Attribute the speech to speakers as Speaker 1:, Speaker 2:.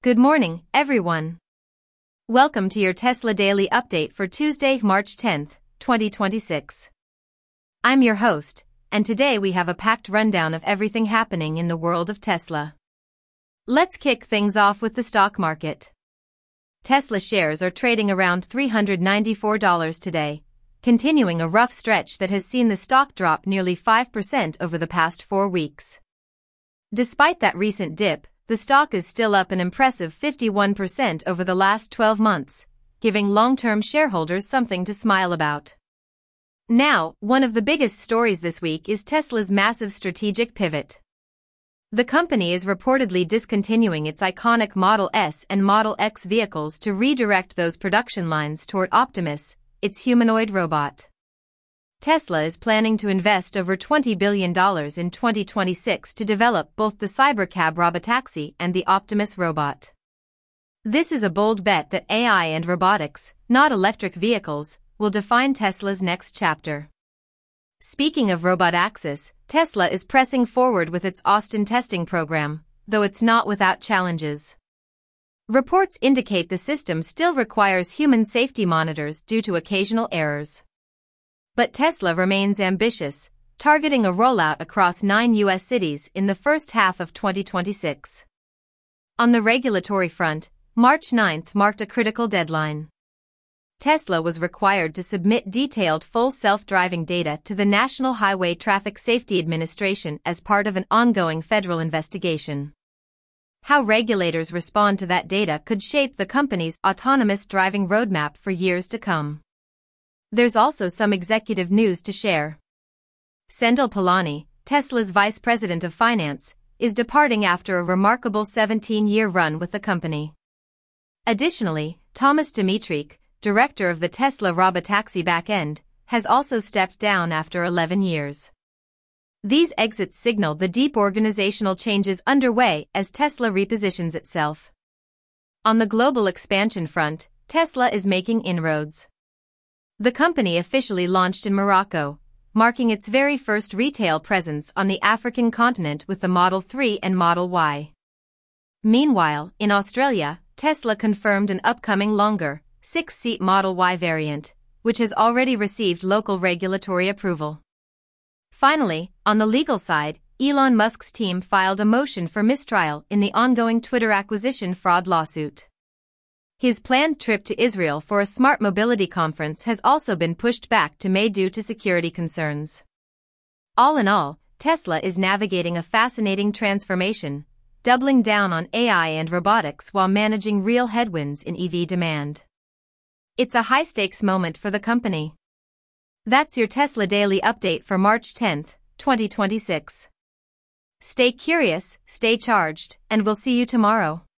Speaker 1: Good morning, everyone. Welcome to your Tesla Daily Update for Tuesday, March 10th, 2026. I'm your host, and today we have a packed rundown of everything happening in the world of Tesla. Let's kick things off with the stock market. Tesla shares are trading around $394 today, continuing a rough stretch that has seen the stock drop nearly 5% over the past 4 weeks. Despite that recent dip, the stock is still up an impressive 51% over the last 12 months, giving long-term shareholders something to smile about. Now, one of the biggest stories this week is Tesla's massive strategic pivot. The company is reportedly discontinuing its iconic Model S and Model X vehicles to redirect those production lines toward Optimus, its humanoid robot. Tesla is planning to invest over $20 billion in 2026 to develop both the Cybercab robotaxi and the Optimus robot. This is a bold bet that AI and robotics, not electric vehicles, will define Tesla's next chapter. Speaking of Robotaxis, Tesla is pressing forward with its Austin testing program, though it's not without challenges. Reports indicate the system still requires human safety monitors due to occasional errors. But Tesla remains ambitious, targeting a rollout across 9 U.S. cities in the first half of 2026. On the regulatory front, March 9th marked a critical deadline. Tesla was required to submit detailed full self-driving data to the National Highway Traffic Safety Administration as part of an ongoing federal investigation. How regulators respond to that data could shape the company's autonomous driving roadmap for years to come. There's also some executive news to share. Sendhil Pilani, Tesla's vice president of finance, is departing after a remarkable 17-year run with the company. Additionally, Thomas Dimitruk, director of the Tesla Robotaxi backend, has also stepped down after 11 years. These exits signal the deep organizational changes underway as Tesla repositions itself. On the global expansion front, Tesla is making inroads. The company officially launched in Morocco, marking its very first retail presence on the African continent with the Model 3 and Model Y. Meanwhile, in Australia, Tesla confirmed an upcoming longer, 6-seat Model Y variant, which has already received local regulatory approval. Finally, on the legal side, Elon Musk's team filed a motion for mistrial in the ongoing Twitter acquisition fraud lawsuit. His planned trip to Israel for a smart mobility conference has also been pushed back to May due to security concerns. All in all, Tesla is navigating a fascinating transformation, doubling down on AI and robotics while managing real headwinds in EV demand. It's a high-stakes moment for the company. That's your Tesla Daily Update for March 10th, 2026. Stay curious, stay charged, and we'll see you tomorrow.